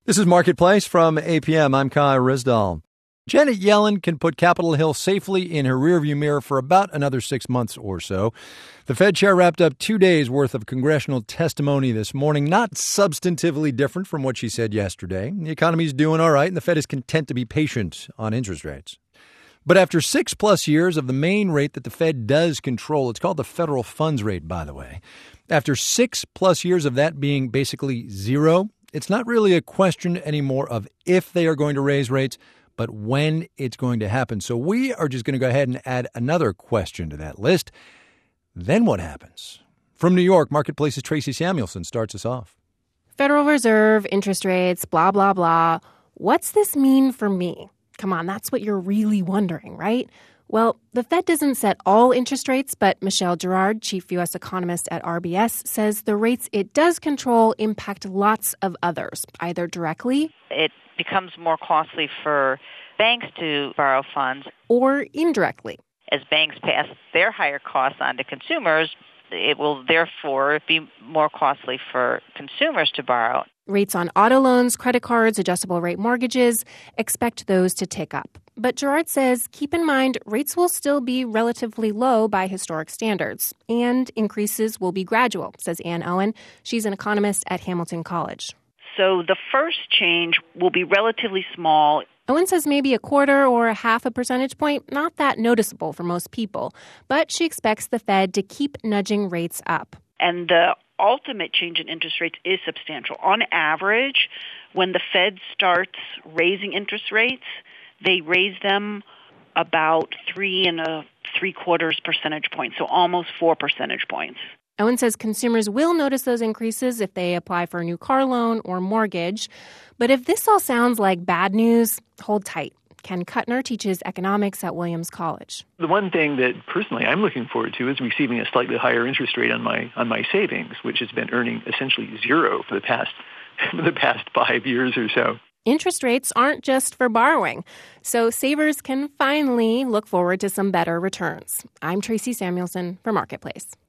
This is Marketplace from APM. I'm Kai Ryssdal. Janet Yellen can put Capitol Hill safely in her rearview mirror for about another 6 months or so. The Fed chair wrapped up 2 days' worth of congressional testimony this morning, not substantively different from what she said yesterday. The economy's doing all right, and the Fed is content to be patient on interest rates. But after 6+ years of the main rate that the Fed does control, it's called the federal funds rate, by the way. After 6+ years of that being basically zero, it's not really a question anymore of if they are going to raise rates, but when it's going to happen. So we are just going to go ahead and add another question to that list. Then what happens? From New York, Marketplace's Tracy Samuelson starts us off. Federal Reserve, interest rates, blah, blah, blah. What's this mean for me? Come on, that's what you're really wondering, right? Well, the Fed doesn't set all interest rates, but Michelle Girard, chief U.S. economist at RBS, says the rates it does control impact lots of others, either directly. It becomes more costly for banks to borrow funds. Or indirectly. As banks pass their higher costs on to consumers, it will therefore be more costly for consumers to borrow. Rates on auto loans, credit cards, adjustable rate mortgages, expect those to tick up. But Girard says, keep in mind, rates will still be relatively low by historic standards. And increases will be gradual, says Ann Owen. She's an economist at Hamilton College. So the first change will be relatively small. Owen says maybe a quarter or a half a percentage point, not that noticeable for most people. But she expects the Fed to keep nudging rates up. And the ultimate change in interest rates is substantial. On average, when the Fed starts raising interest rates, they raise them about 3 3/4 percentage points, so almost 4 percentage points. Owen says consumers will notice those increases if they apply for a new car loan or mortgage. But if this all sounds like bad news, hold tight. Ken Kuttner teaches economics at Williams College. The one thing that personally I'm looking forward to is receiving a slightly higher interest rate on my savings, which has been earning essentially zero for the past 5 years or so. Interest rates aren't just for borrowing, so savers can finally look forward to some better returns. I'm Tracy Samuelson for Marketplace.